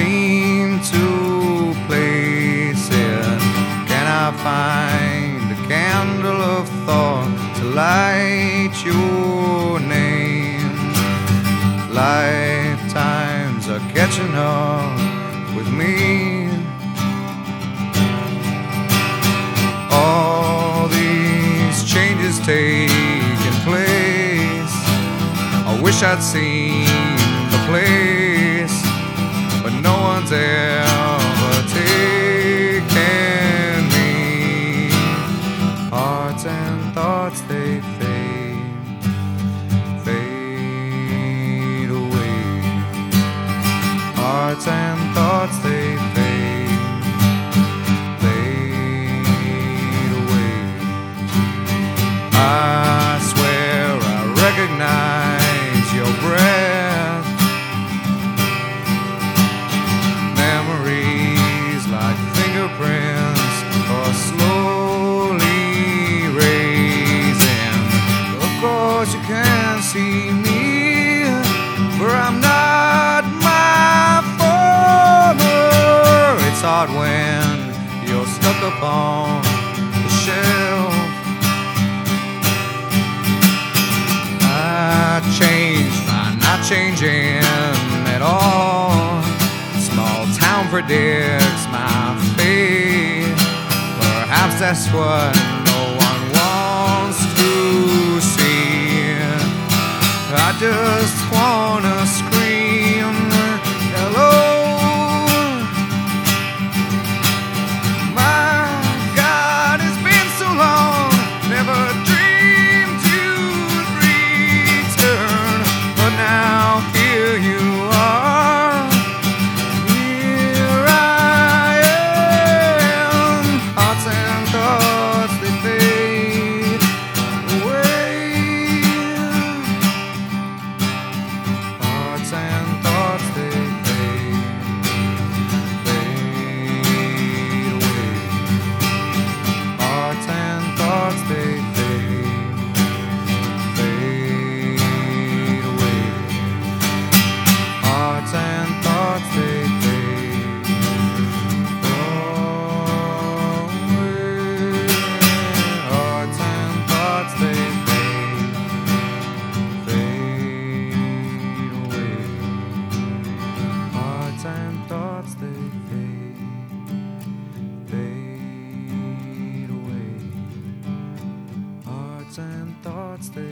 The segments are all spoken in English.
dream to place it? Can I find a candle of thought to light your name? Lifetimes are catching up with me. All these changes taking place, I wish I'd seen the place, but no one's ever taken me. Hearts and thoughts, they fade away. Hearts and thoughts, they fade away. I swear I recognize your breath. Memories like fingerprints are slowly raising. Of course you can't see me, for I'm not my former. It's hard when you're stuck upon the shelf. I changed by not changing at all. Small town predicts my fate. Perhaps that's what no one wants to see. I just wanna scream hello. My God, it's been so long. Never dreamed you'd return, but now here you are. Here I am. Hearts and thoughts, they fade away. Hearts and thoughts, they fade away. Hearts and thoughts, they fade away. Hearts and thoughts, they fade away. Hearts and thoughts, they fade away. Hearts and thoughts, they fade away. Hearts and thoughts, they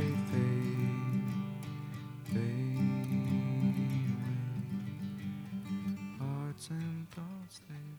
fade away. Hearts and thoughts, they